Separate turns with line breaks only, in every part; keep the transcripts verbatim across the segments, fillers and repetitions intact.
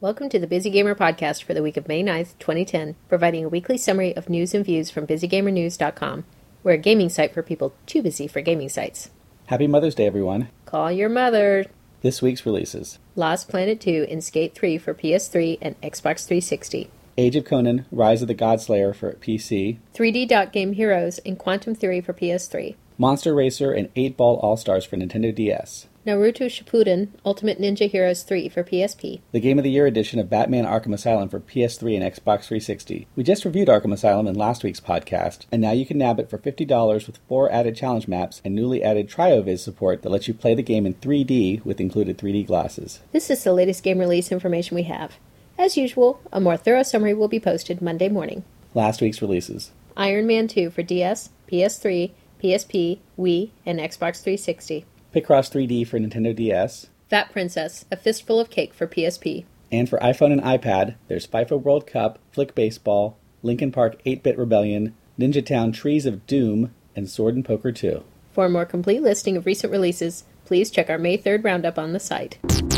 Welcome to the Busy Gamer Podcast for the week of May ninth, twenty ten, providing a weekly summary of news and views from busy gamer news dot com. We're a gaming site for people too busy for gaming sites.
Happy Mother's Day, everyone.
Call your mother.
This week's releases.
Lost Planet two and Skate three for P S three and Xbox three sixty.
Age of Conan, Rise of the Godslayer for P C.
three D Dot Game Heroes and Quantum Theory for P S three.
Monster Racer and eight Ball All-Stars for Nintendo D S.
Naruto Shippuden Ultimate Ninja Heroes three for P S P.
The Game of the Year edition of Batman Arkham Asylum for P S three and Xbox three sixty. We just reviewed Arkham Asylum in last week's podcast, and now you can nab it for fifty dollars with four added challenge maps and newly added TrioViz support that lets you play the game in three D with included three D glasses.
This is the latest game release information we have. As usual, a more thorough summary will be posted Monday morning.
Last week's releases.
Iron Man two for D S, P S three, P S P, Wii, and Xbox three sixty.
Picross three D for Nintendo D S.
Fat Princess, A Fistful of Cake for P S P.
And for iPhone and iPad, there's FIFA World Cup, Flick Baseball, Linkin Park eight-Bit Rebellion, Ninja Town Trees of Doom, and Sword and Poker two.
For a more complete listing of recent releases, please check our May third roundup on the site.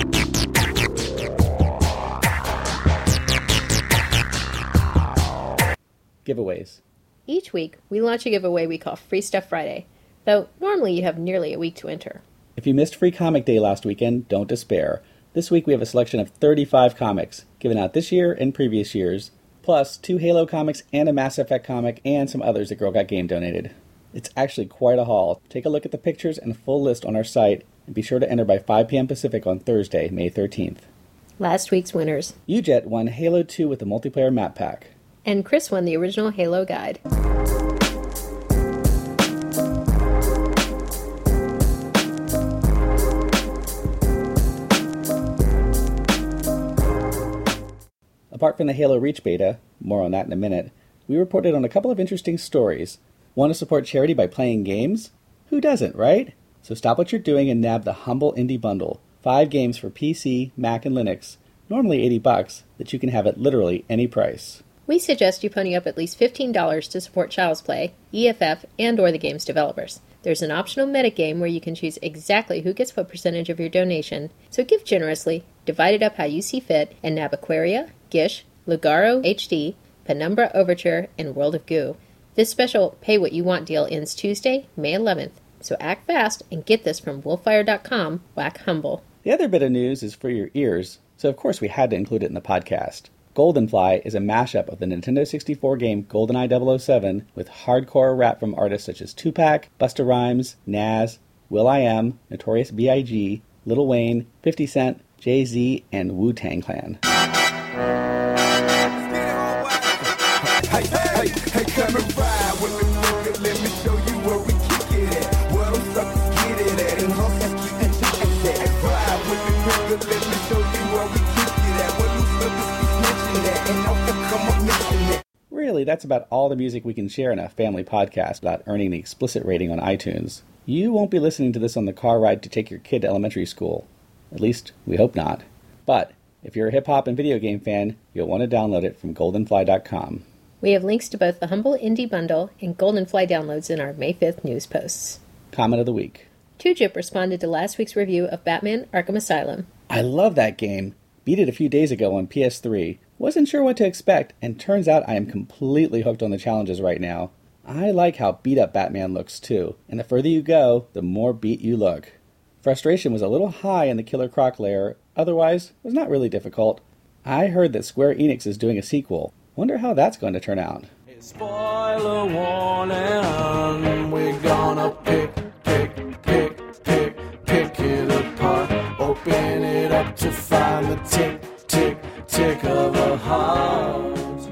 Giveaways.
Each week, we launch a giveaway we call Free Stuff Friday, though normally you have nearly a week to enter.
If you missed Free Comic Day last weekend, don't despair. This week we have a selection of thirty-five comics, given out this year and previous years, plus two Halo comics and a Mass Effect comic and some others that Girl Got Game donated. It's actually quite a haul. Take a look at the pictures and full list on our site, and be sure to enter by five p.m. Pacific on Thursday, May thirteenth.
Last week's winners.
UJet won Halo two with the multiplayer map pack.
And Chris won the original Halo guide.
Apart from the Halo Reach beta, more on that in a minute, we reported on a couple of interesting stories. Want to support charity by playing games? Who doesn't, right? So stop what you're doing and nab the Humble Indie Bundle. Five games for P C, Mac, and Linux, normally eighty bucks, that you can have at literally any price.
We suggest you pony up at least fifteen dollars to support Child's Play, E F F, and or the game's developers. There's an optional metagame where you can choose exactly who gets what percentage of your donation, so give generously, divide it up how you see fit, and nab Aquaria, Gish, Lugaro H D, Penumbra Overture, and World of Goo. This special Pay What You Want deal ends Tuesday, May eleventh, so act fast and get this from wolfire dot com, whack humble.
The other bit of news is for your ears, so of course we had to include it in the podcast. Goldenfly is a mashup of the Nintendo sixty-four game GoldenEye double oh seven with hardcore rap from artists such as Tupac, Busta Rhymes, Nas, will.i.am, Notorious B I G, Lil Wayne, fifty Cent, Jay-Z, and Wu-Tang Clan.
Hey, hey, hey, come and ride with me, nigga. Let me show you where we kick it at. Where them suckers get it at. And hustlers keep it ticket at. Ride with me, nigga. Let me show you where we kick it at. Where them suckers keep snitching at. And don't they come up missing it.
Really, that's about all the music we can share in a family podcast without earning the explicit rating on iTunes. You won't be listening to this on the car ride to take your kid to elementary school. At least, we hope not. But, if you're a hip-hop and video game fan, you'll want to download it from goldenfly dot com.
We have links to both the Humble Indie Bundle and Goldenfly downloads in our May fifth news posts.
Comment of the week.
two Jip responded to last week's review of Batman Arkham Asylum.
I love that game. Beat it a few days ago on P S three. Wasn't sure what to expect, and turns out I am completely hooked on the challenges right now. I like how beat up Batman looks too, and the further you go, the more beat you look. Frustration was a little high in the Killer Croc lair, otherwise was not really difficult. I heard that Square Enix is doing a sequel. Wonder how that's going to turn out.
Spoiler warning, we're gonna pick, pick, pick, pick, pick it apart. Open it up to find the tick, tick, tick of a heart.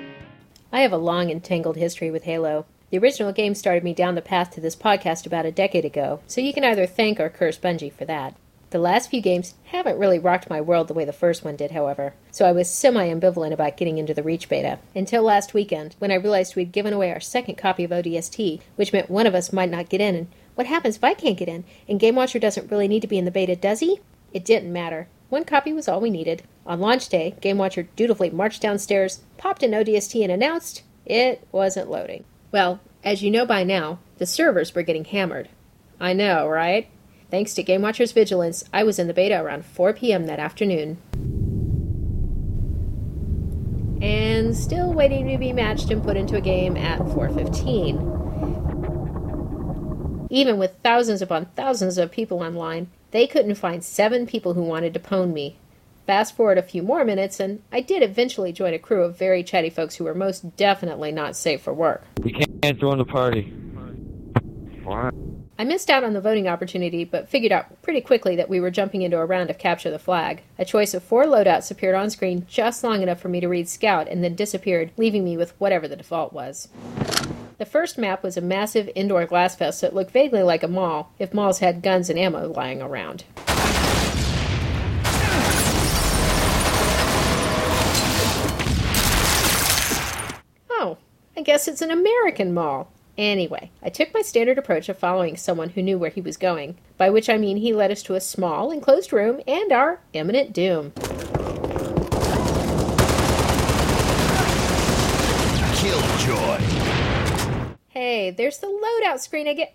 I have a long and tangled history with Halo. The original game started me down the path to this podcast about a decade ago, so you can either thank or curse Bungie for that. The last few games haven't really rocked my world the way the first one did, however, so I was semi-ambivalent about getting into the Reach beta, until last weekend, when I realized we'd given away our second copy of O D S T, which meant one of us might not get in, and what happens if I can't get in, and Game Watcher doesn't really need to be in the beta, does he? It didn't matter. One copy was all we needed. On launch day, Game Watcher dutifully marched downstairs, popped in O D S T, and announced it wasn't loading. Well, as you know by now, the servers were getting hammered. I know, right? Thanks to Game Watcher's vigilance, I was in the beta around four p.m. that afternoon. and still waiting to be matched and put into a game at four fifteen. Even with thousands upon thousands of people online, they couldn't find seven people who wanted to pwn me. Fast forward a few more minutes, and I did eventually join a crew of very chatty folks who were most definitely not safe for work.
You can't join the party. What?
I missed out on the voting opportunity, but figured out pretty quickly that we were jumping into a round of Capture the Flag. A choice of four loadouts appeared on screen just long enough for me to read Scout and then disappeared, leaving me with whatever the default was. The first map was a massive indoor glass fest that looked vaguely like a mall, if malls had guns and ammo lying around. Oh, I guess it's an American mall. Anyway, I took my standard approach of following someone who knew where he was going, by which I mean he led us to a small, enclosed room and our imminent doom.
Killjoy.
Hey, there's the loadout screen again.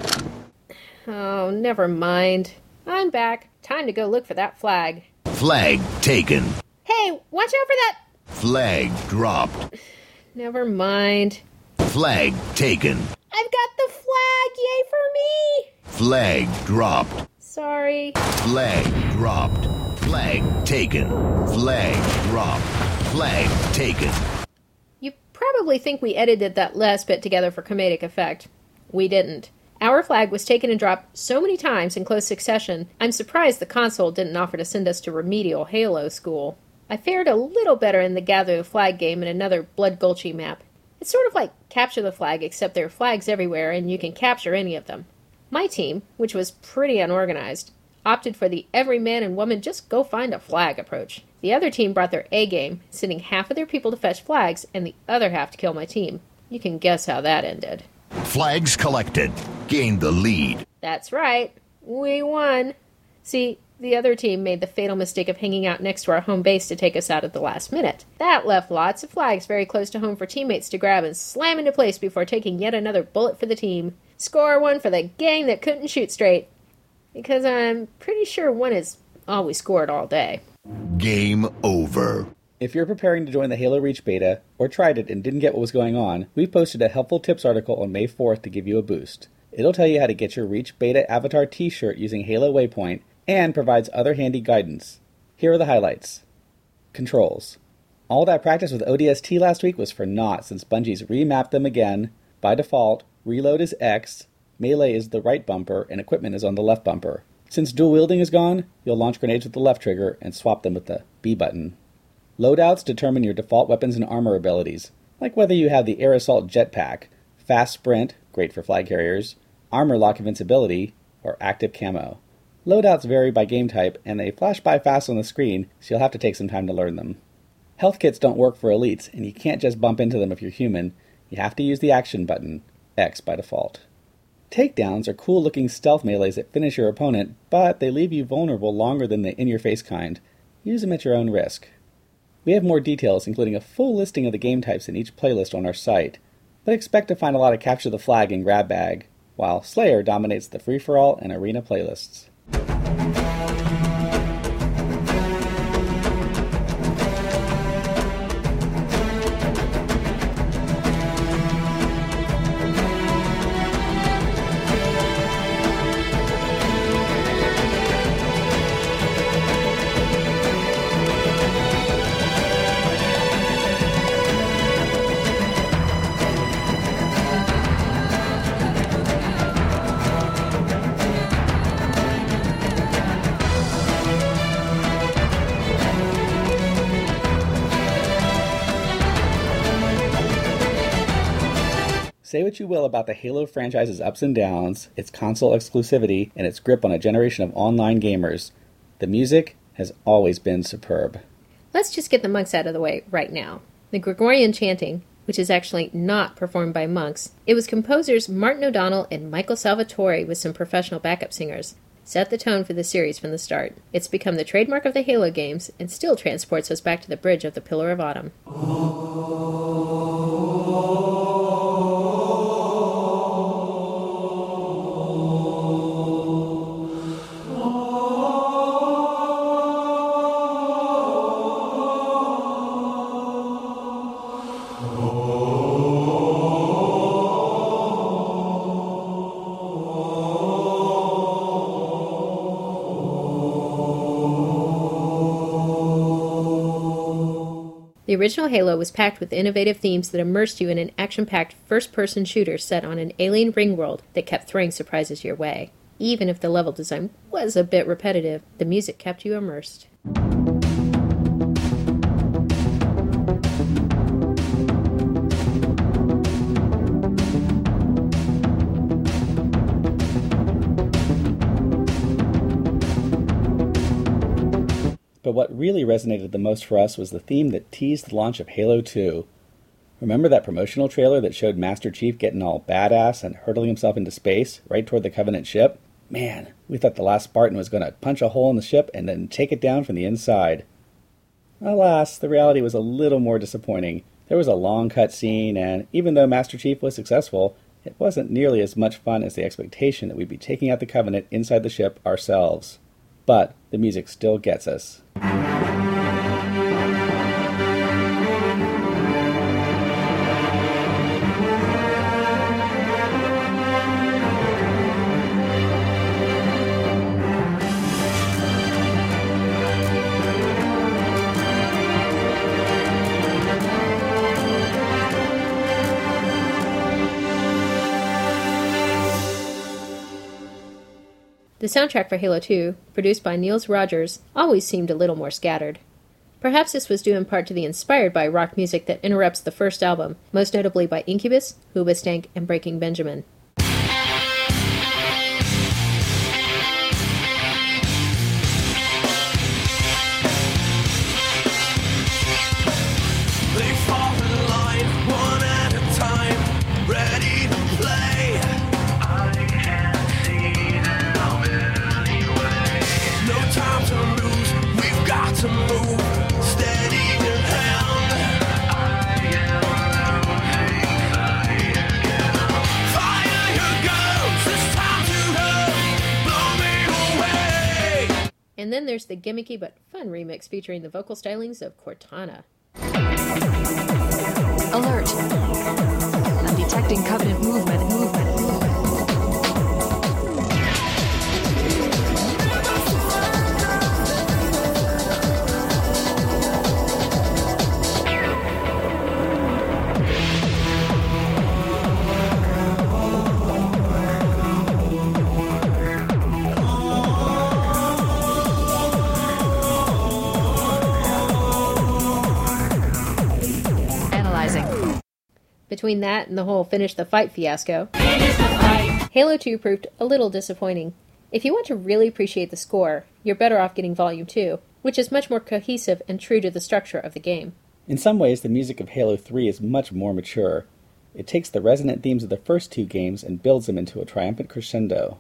Oh, never mind. I'm back. Time to go look for that flag.
Flag taken.
Hey, watch out for that!
Flag dropped.
Never mind.
Flag taken.
I've got the flag! Yay for me!
Flag dropped.
Sorry.
Flag dropped. Flag taken. Flag dropped. Flag taken.
You probably think we edited that last bit together for comedic effect. We didn't. Our flag was taken and dropped so many times in close succession, I'm surprised the console didn't offer to send us to remedial Halo school. I fared a little better in the Gather the Flag game in another Blood Gulchy map. It's sort of like Capture the Flag, except there are flags everywhere and you can capture any of them. My team, which was pretty unorganized, opted for the every man and woman just go find a flag approach. The other team brought their A game, sending half of their people to fetch flags and the other half to kill my team. You can guess how that ended.
Flags collected. Gained the lead.
That's right. We won. See, the other team made the fatal mistake of hanging out next to our home base to take us out at the last minute. That left lots of flags very close to home for teammates to grab and slam into place before taking yet another bullet for the team. Score one for the gang that couldn't shoot straight. Because I'm pretty sure one is all we scored all day.
Game over.
If you're preparing to join the Halo Reach beta, or tried it and didn't get what was going on, we posted a helpful tips article on May fourth to give you a boost. It'll tell you how to get your Reach beta avatar t-shirt using Halo Waypoint, and provides other handy guidance. Here are the highlights. Controls. All that practice with O D S T last week was for naught since Bungie's remapped them again. By default, reload is X, melee is the right bumper, and equipment is on the left bumper. Since dual wielding is gone, you'll launch grenades with the left trigger and swap them with the B button. Loadouts determine your default weapons and armor abilities, like whether you have the Air Assault Jetpack, Fast Sprint, great for flag carriers, Armor Lock Invincibility, or Active Camo. Loadouts vary by game type, and they flash by fast on the screen, so you'll have to take some time to learn them. Health kits don't work for elites, and you can't just bump into them if you're human. You have to use the action button, X by default. Takedowns are cool-looking stealth melees that finish your opponent, but they leave you vulnerable longer than the in-your-face kind. Use them at your own risk. We have more details, including a full listing of the game types in each playlist on our site, but expect to find a lot of Capture the Flag and Grab Bag, while Slayer dominates the free-for-all and arena playlists. Say what you will about the Halo franchise's ups and downs, its console exclusivity, and its grip on a generation of online gamers. The music has always been superb.
Let's just get the monks out of the way right now. The Gregorian chanting, which is actually not performed by monks, it was composers Martin O'Donnell and Michael Salvatore with some professional backup singers. Set the tone for the series from the start. It's become the trademark of the Halo games and still transports us back to the bridge of the Pillar of Autumn. The original Halo was packed with innovative themes that immersed you in an action-packed first-person shooter set on an alien ring world that kept throwing surprises your way. Even if the level design was a bit repetitive, the music kept you immersed.
But what really resonated the most for us was the theme that teased the launch of Halo two. Remember that promotional trailer that showed Master Chief getting all badass and hurtling himself into space, right toward the Covenant ship? Man, we thought the last Spartan was going to punch a hole in the ship and then take it down from the inside. Alas, the reality was a little more disappointing. There was a long cut scene, and even though Master Chief was successful, it wasn't nearly as much fun as the expectation that we'd be taking out the Covenant inside the ship ourselves. But the music still gets us.
The soundtrack for Halo two, produced by Niels Rogers, always seemed a little more scattered. Perhaps this was due in part to the inspired by rock music that interrupts the first album, most notably by Incubus, Hoobastank, and Breaking Benjamin.
They fall in line, one at a time, ready to play. I can't see them anyway. No time to lose, we've got to move. Steady your hand. I am losing sight again. Fire your guns, it's time to run. Blow me away.
And then there's the gimmicky but fun remix featuring the vocal stylings of Cortana.
Alert. I'm detecting Covenant movement. Movement. Movement. Analyzing.
Between that and the whole finish the fight fiasco, Halo two proved a little disappointing. If you want to really appreciate the score, you're better off getting Volume two, which is much more cohesive and true to the structure of the game.
In some ways, the music of Halo three is much more mature. It takes the resonant themes of the first two games and builds them into a triumphant crescendo.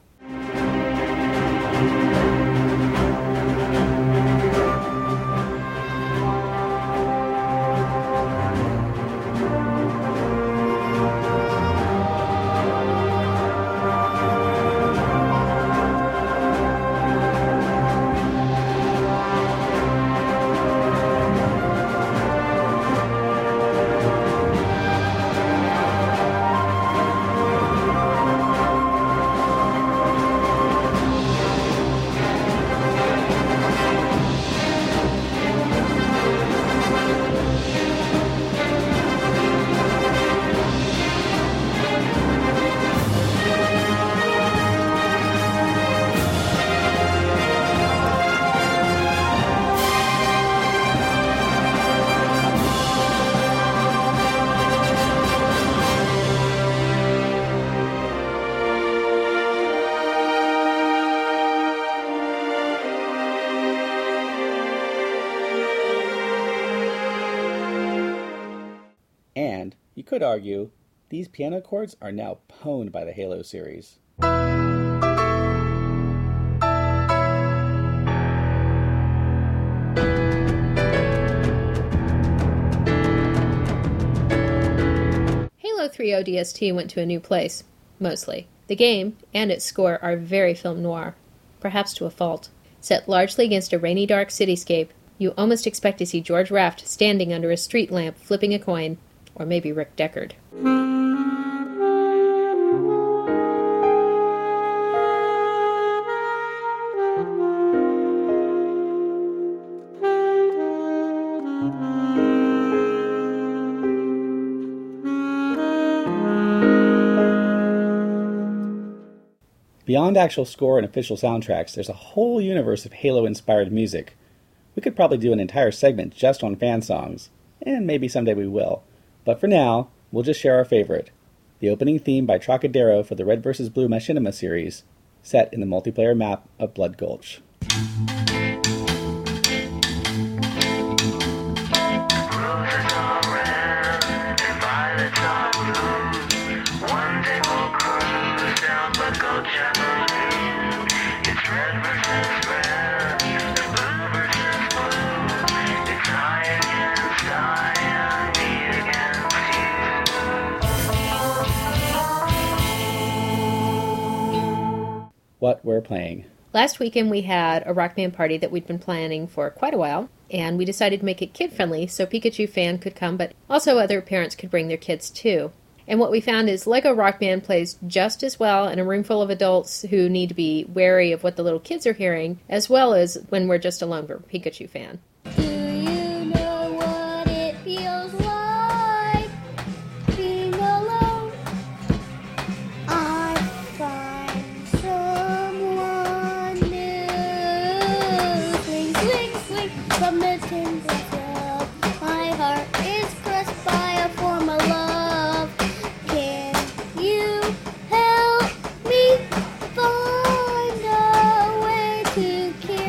And, you could argue, these piano chords are now pwned by the Halo series.
Halo three O D S T went to a new place, mostly. The game, and its score, are very film noir, perhaps to a fault. Set largely against a rainy dark cityscape, you almost expect to see George Raft standing under a street lamp flipping a coin, or maybe Rick Deckard.
Beyond actual score and official soundtracks, there's a whole universe of Halo-inspired music. We could probably do an entire segment just on fan songs, and maybe someday we will. But for now, we'll just share our favorite, the opening theme by Trocadero for the Red versus. Blue Machinima series, set in the multiplayer map of Blood Gulch. What we're playing.
Last weekend we had a Rock Band party that we'd been planning for quite a while, and we decided to make it kid-friendly so Pikachu fan could come, but also other parents could bring their kids too. And what we found is Lego Rock Band plays just as well in a room full of adults who need to be wary of what the little kids are hearing, as well as when we're just alone for Pikachu fan.
Do you know what it feels like being alone? I find someone new. Swing, swing, swing from the tinsel. My heart is crushed by a form of love. Can you help me find a way to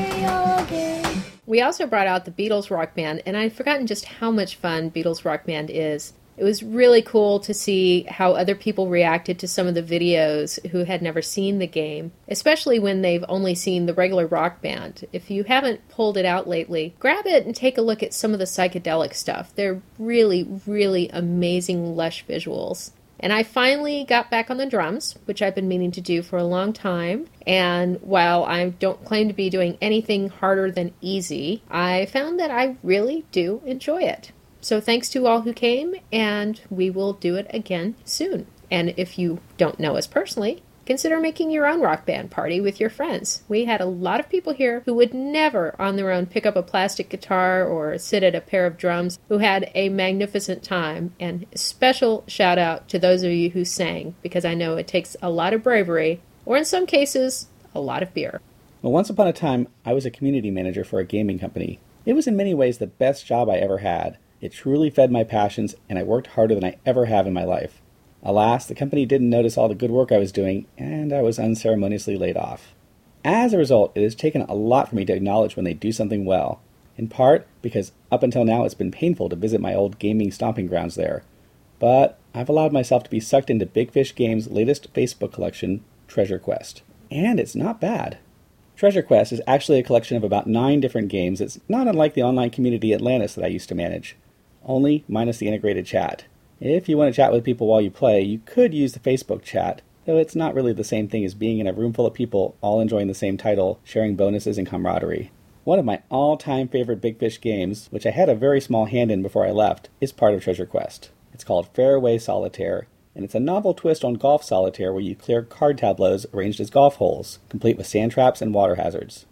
karaoke?
We also brought out the Beatles Rock Band, and I'd forgotten just how much fun Beatles Rock Band is. It was really cool to see how other people reacted to some of the videos who had never seen the game, especially when they've only seen the regular Rock Band. If you haven't pulled it out lately, grab it and take a look at some of the psychedelic stuff. They're really, really amazing, lush visuals. And I finally got back on the drums, which I've been meaning to do for a long time. And while I don't claim to be doing anything harder than easy, I found that I really do enjoy it. So thanks to all who came, and we will do it again soon. And if you don't know us personally, consider making your own Rock Band party with your friends. We had a lot of people here who would never on their own pick up a plastic guitar or sit at a pair of drums, who had a magnificent time. And special shout out to those of you who sang, because I know it takes a lot of bravery, or in some cases, a lot of beer.
Well, once upon a time, I was a community manager for a gaming company. It was in many ways the best job I ever had. It truly fed my passions, and I worked harder than I ever have in my life. Alas, the company didn't notice all the good work I was doing, and I was unceremoniously laid off. As a result, it has taken a lot for me to acknowledge when they do something well, in part because up until now it's been painful to visit my old gaming stomping grounds there. But I've allowed myself to be sucked into Big Fish Games' latest Facebook collection, Treasure Quest. And it's not bad. Treasure Quest is actually a collection of about nine different games. It's not unlike the online community Atlantis that I used to manage, only minus the integrated chat. If you want to chat with people while you play, you could use the Facebook chat, though it's not really the same thing as being in a room full of people all enjoying the same title, sharing bonuses and camaraderie. One of my all-time favorite Big Fish games, which I had a very small hand in before I left, is part of Treasure Quest. It's called Fairway Solitaire, and it's a novel twist on Golf Solitaire where you clear card tableaus arranged as golf holes, complete with sand traps and water hazards.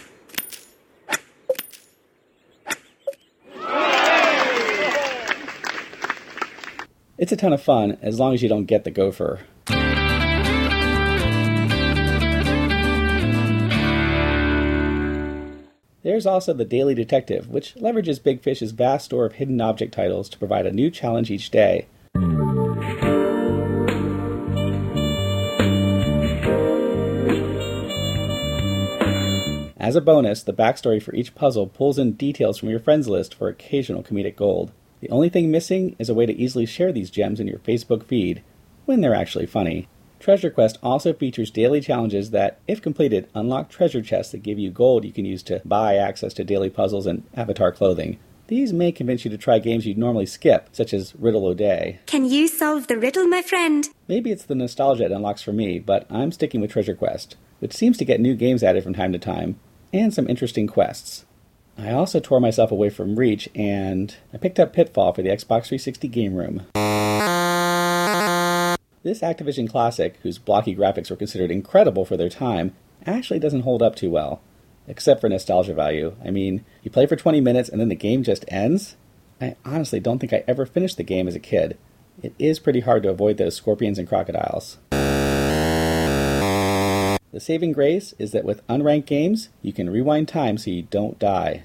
It's a ton of fun, as long as you don't get the gopher. There's also the Daily Detective, which leverages Big Fish's vast store of hidden object titles to provide a new challenge each day. As a bonus, the backstory for each puzzle pulls in details from your friends list for occasional comedic gold. The only thing missing is a way to easily share these gems in your Facebook feed, when they're actually funny. Treasure Quest also features daily challenges that, if completed, unlock treasure chests that give you gold you can use to buy access to daily puzzles and avatar clothing. These may convince you to try games you'd normally skip, such as Riddle O'Day.
Can you solve the riddle, my friend?
Maybe it's the nostalgia it unlocks for me, but I'm sticking with Treasure Quest, which seems to get new games added from time to time, and some interesting quests. I also tore myself away from Reach, and I picked up Pitfall for the Xbox three sixty Game Room. This Activision classic, whose blocky graphics were considered incredible for their time, actually doesn't hold up too well, except for nostalgia value. I mean, you play for twenty minutes and then the game just ends? I honestly don't think I ever finished the game as a kid. It is pretty hard to avoid those scorpions and crocodiles. The saving grace is that with unranked games, you can rewind time so you don't die.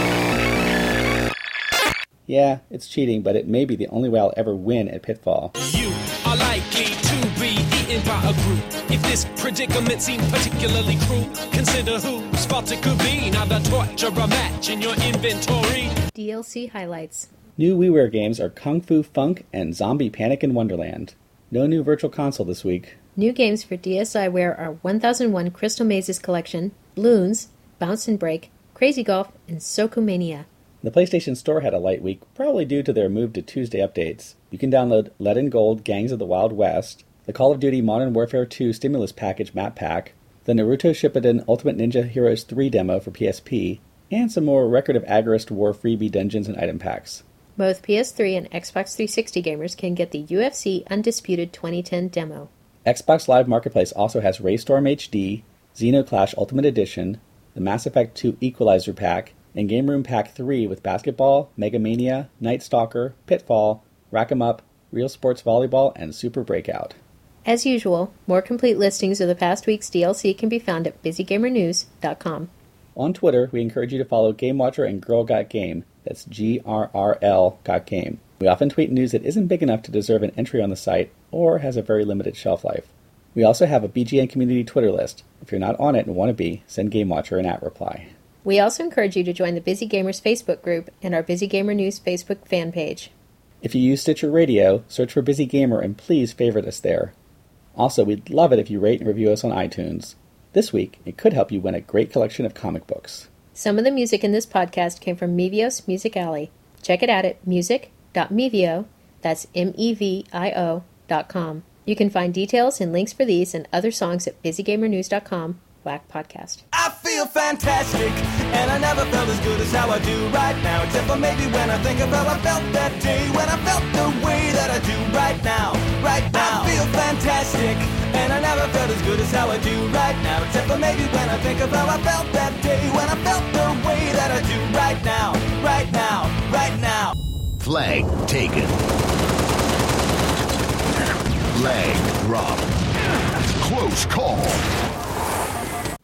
Yeah, it's cheating, but it may be the only way I'll ever win at Pitfall.
You are likely to be eaten by a group. If this predicament seems particularly cruel, consider whose fault it could be. Now the torture a match in your inventory.
D L C highlights.
New WiiWare games are Kung Fu Funk and Zombie Panic in Wonderland. No new Virtual Console this week.
New games for DSiWare are one thousand one Crystal Mazes Collection, Bloons, Bounce and Break, Crazy Golf, and Sokumania.
The PlayStation Store had a light week, probably due to their move to Tuesday updates. You can download Lead and Gold Gangs of the Wild West, the Call of Duty Modern Warfare two Stimulus Package map pack, the Naruto Shippuden Ultimate Ninja Heroes three demo for P S P, and some more Record of Agarest War freebie dungeons and item packs.
Both P S three and Xbox three sixty gamers can get the U F C Undisputed twenty ten demo.
Xbox Live Marketplace also has Raystorm H D, Xenoclash Ultimate Edition, the Mass Effect two Equalizer Pack, and Game Room Pack three with Basketball, Mega Mania, Night Stalker, Pitfall, Rack 'em Up, Real Sports Volleyball, and Super Breakout.
As usual, more complete listings of the past week's D L C can be found at busy gamer news dot com.
On Twitter, we encourage you to follow Game Watcher and Girl Got Game. That's G R R L Got Game. We often tweet news that isn't big enough to deserve an entry on the site or has a very limited shelf life. We also have a B G N community Twitter list. If you're not on it and want to be, send Game Watcher an at reply.
We also encourage you to join the Busy Gamers Facebook group and our Busy Gamer News Facebook fan page.
If you use Stitcher Radio, search for Busy Gamer and please favorite us there. Also, we'd love it if you rate and review us on iTunes. This week, it could help you win a great collection of comic books.
Some of the music in this podcast came from Mevios Music Alley. Check it out at music dot mevio, that's M E V I O, dot com. You can find details and links for these and other songs at busy gamer news dot com. Whack Podcast.
I feel fantastic, and I never felt as good as how I do right now. Except for maybe when I think of how I felt that day, when I felt the way that I do right now, right now. I feel fantastic, and I never felt as good as how I do right now. Except for maybe when I think of how I felt that day, when I felt the way that I do right now, right now, right now.
Flag taken. Leg dropped. Close call.